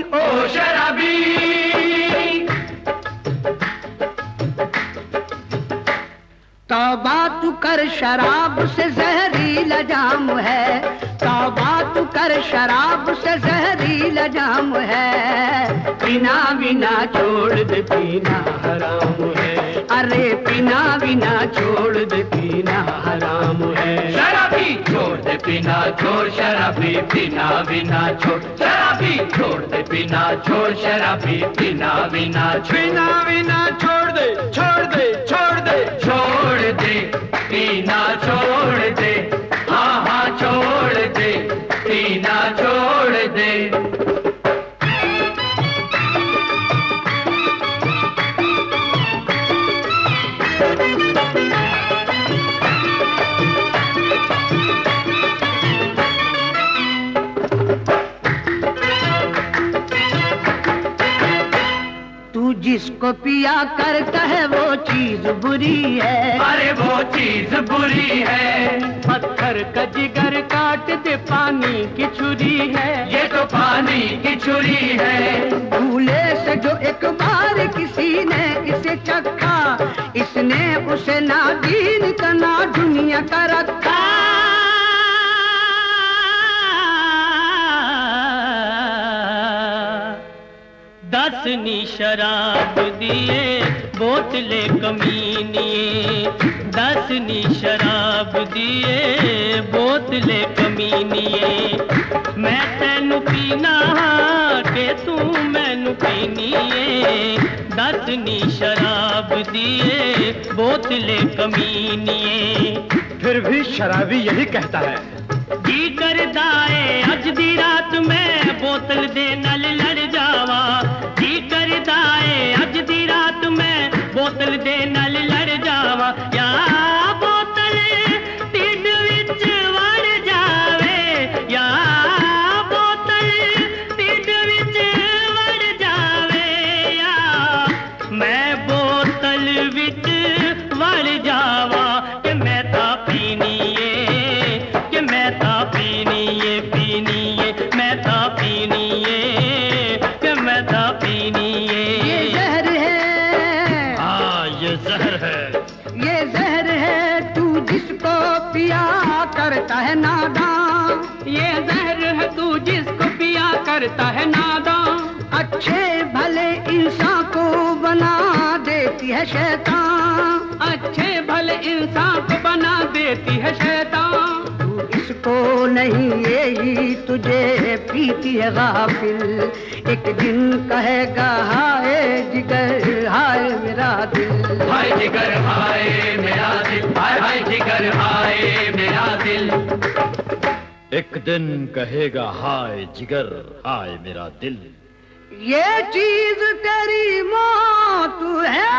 ओ शराबी। तौबा तू कर शराब से जहरीला जाम है, तौबा तू कर शराब से जहरीला जाम है। पीना बिना छोड़ दे पीना हराम है, अरे पीना बिना छोड़ दे पीना हराम है। शराबी छोड़ दे पीना छोड़ शराबी पीना बिना छोड़, शराबी छोड़ दे पीना छोड़ शराबी पीना बिना पीना बिना छोड़ दे छोड़ दे छोड़ दे छोड़ दे पीना छोड़ दे, हाँ हाँ छोड़ दे पीना छोड़ दे। जिसको पिया करता है वो चीज बुरी है, अरे वो चीज बुरी है। पत्थर का जिगर काट दे पानी की छुरी है, ये तो पानी की छुरी है। भूले से जो एक बार किसी ने इसे चखा, इसने उसे ना दीन का ना दुनिया का रखा। दसनी शराब दिए बोतले कमीनिए, दसनी शराब दिए बोतले कमीनिए। मैं तैनू पीना के तू मैनू पीनीए, दसनी शराब दिए बोतले कमीनिए। फिर भी शराबी यही कहता है, जी करदा है अज दी रात में बोतल दे नल लड़ जावा, जी करदा है अज दी रात में बोतल दे नल लड़ जावा। या बोतल ढिड विच वड़ जावे, या बोतल ढिड विच वड़ जावे, या मैं बोतल विच वड़ जावा कि मैं ता पीनीए, कि मैं ता पीनीए पीनीए, मैं ता पीनीए कि मैं ता पीनीए। ये जहर है, हाँ ये जहर है, ये जहर है तू जिसको पिया करता है नादान, ये जहर है तू जिसको पिया करता है नादान। अच्छे भले इंसान को बना देती है शैतान, अच्छे भले इंसान को बना देती है शैतान। तू इसको नहीं यही तुझे पीती है गाफिल, एक दिन कहेगा हाय जिगर हाय मेरा दिल, हाय जिगर हाय मेरा दिल, हाय हाय जिगर हाय मेरा दिल। एक दिन कहेगा हाय जिगर हाय मेरा दिल। ये चीज तेरी मौत है,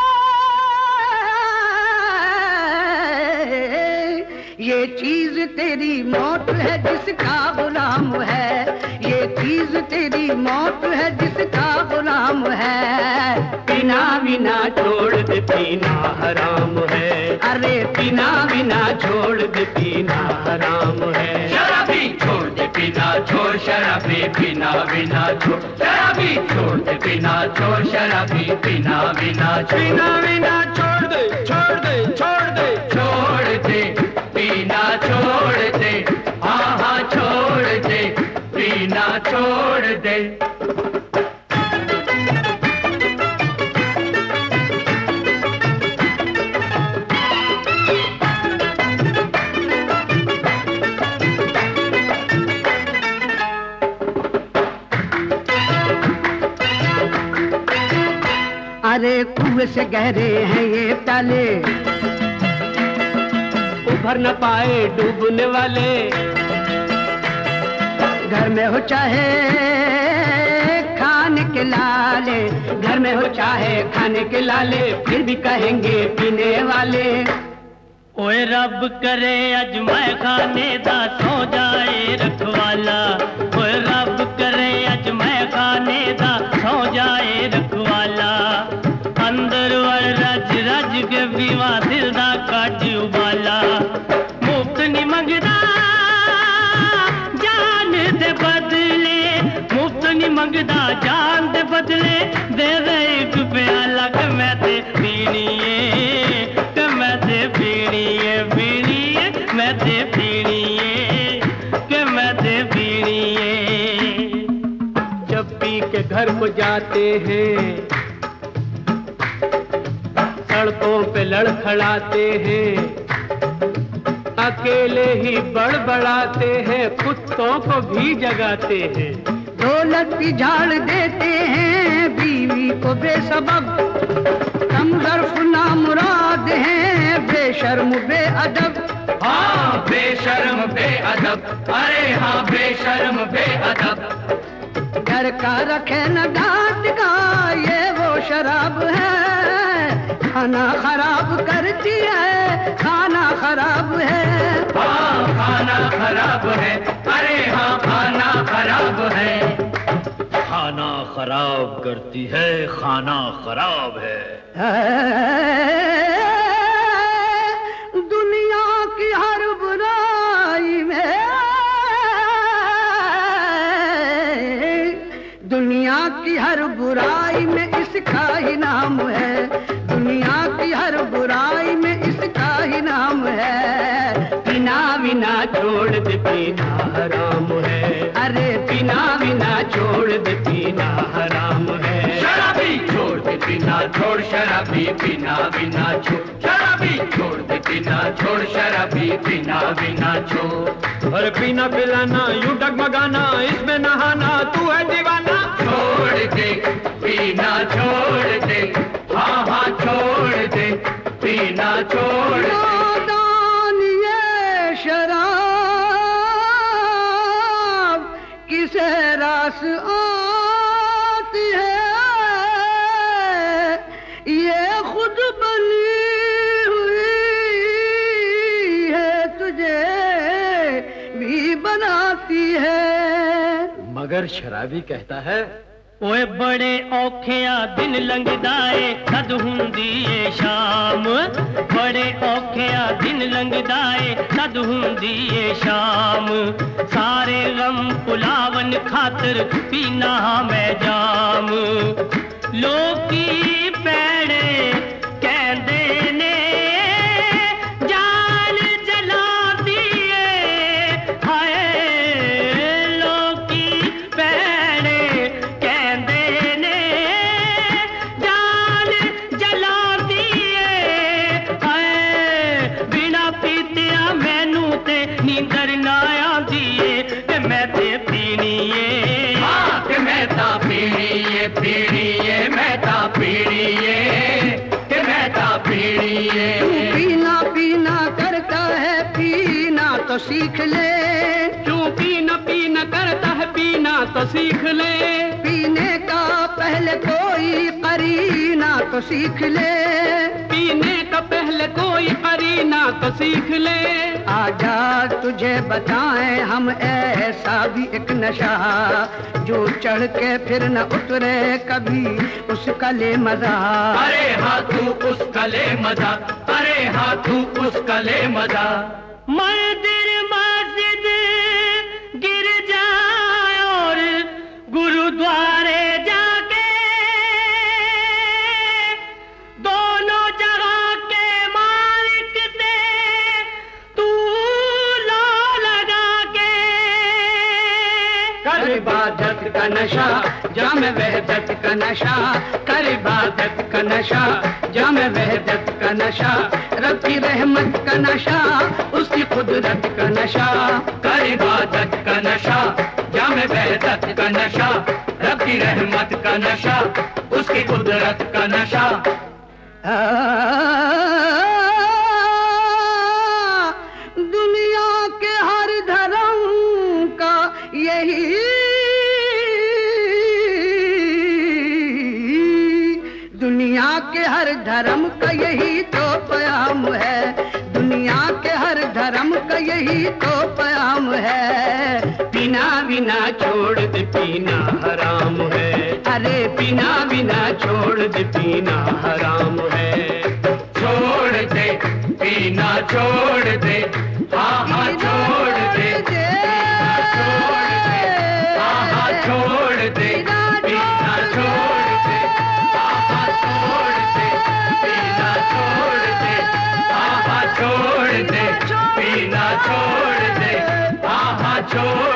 ये चीज तेरी मौत है जिसका गुलाम है, ये चीज तेरी मौत है जिसका गुलाम है। पीना बिना छोड़ दे पीना हराम है, अरे पीना बिना छोड़ दे पीना हराम है। शराबी छोड़ दे पीना छोड़ शराबी पीना बिना छोड़, शराबी छोड़ दे पीना छोड़ शराबी पीना बिना छोड़, पीना बिना छोड़ दे छोड़ दे छोड़ दे छोड़ दे पीना छोड़ दे, हाँ हाँ छोड़ दे पीना छोड़ दे। अरे कुएं से गहरे हैं ये प्याले, उभर न पाए डूबने वाले। घर में हो चाहे खाने के लाले, घर में हो चाहे खाने के लाले, फिर भी कहेंगे पीने वाले। ओए रब करे अज मैं खाने दा सो जाए रखवाला, ओए रब करे अज मैं खाने दा सो जाए रखवाला। अंदर वल रज रज के बीवा दिल दा कट उबाला, मुफ्त नहीं मंगदा जान दे बदले, मुफ्त नहीं मंगदा जान दे बदले दे दे एक प्याला के मैं ते पीनी है के मैं ते पीनी है मैं ते पीनी है के मैं ते पीनी है। जब पी के घर को जाते हैं सड़कों पे लड़खड़ाते हैं, अकेले ही बड़बड़ाते हैं, कुत्तों को भी जगाते हैं। दौलत की झाड़ देते हैं बीवी को बेसबब, कम ज़र्फ़ नामुराद हैं बेशर्म बेअदब। हाँ बेशर्म बेअदब, अरे हाँ बेशर्म बेअदब। घर का रखे न डांट का ये वो शराब है, खाना खराब करती है, खाना खराब है। हाँ खाना खराब है, अरे हाँ खाना खराब है। खाना खराब करती है, खाना खराब है। दुनिया की हर बुराई में, दुनिया की हर बुराई में इसका ही नाम है, दुनिया की हर बुराई में इसका ही नाम है। बिना बिना छोड़ दे पीना हराम है, अरे बिना बिना छोड़ दे पीना हराम है। शराबी छोड़ दे पीना छोड़, शराबी बिना बिना छोड़, शराबी छोड़ दे पीना छोड़, शराबी बिना बिना छोड़। अरे पीना पिलाना यूं डगमगाना, इसमें नहाना तू है दीवाना। छोड़ दे पीना छोड़ दे, हाँ हाँ छोड़ दे पीना छोड़ दे। नादान ये शराब किसे रास आती है, ये खुद बनी हुई है, तुझे भी बनाती है। मगर शराबी कहता है ओए बड़े औखिया दिन लंघदाए सद हुंदी ए शाम, बड़े औखिया दिन लंघदाए सद हुंदी ए शाम। सारे गम पुलावन खातर पीना मैं जाम, लोकी पैड़े कहंदे ने जान जला दिए, हाय लोकी पैड़े कहंदे ने जान जला दिए, हाय बिना पीतिया मैनू ते नींदर ना आंदी ए, ते मैं ते पीनी ए। हाँ कि मैं ता पीनी है, पीनी है मैं ता पीनी है, कि मैं ता पीनी है। पीना पीना करता है पीना तो सीख ले, क्यों पीना पीना करता है पीना तो सीख ले। पीने का पहले कोई करीना तो सीख ले, पीने का पहले कोई करीना तो सीख ले। आजा तुझे बताएं हम ऐसा भी एक नशा, जो चढ़ के फिर न उतरे कभी उसका ले मजा। अरे हाँ तू उसका ले मजा, अरे हाँ तू उसका ले मजा। मंदिर मस्जिद गिर जाए और गुरुद्वारे जाके, दोनों जगह के मालिक दे तू लो लगा के। कर इबादत का नशा जाम वहदत का नशा, कर इबादत का नशा जाम वहदत का नशा, रब की रहमत का नशा उसकी कुदरत का नशा। कर इबादत का नशा जाम वहदत का नशा, रब की रहमत का नशा उसकी कुदरत का नशा। दुनिया के हर धर्म का यही, दुनिया के हर धर्म का यही तो प्याम है, दुनिया के हर धर्म का यही तो प्याम है। बिना बिना छोड़ दे पीना हराम है, अरे बिना बिना छोड़ दे पीना हराम है। छोड़ दे पीना छोड़ दे, हाँ हाँ छोड़ दे, पीना छोड़ दे, हाँ हाँ छोड़ दे। छोड़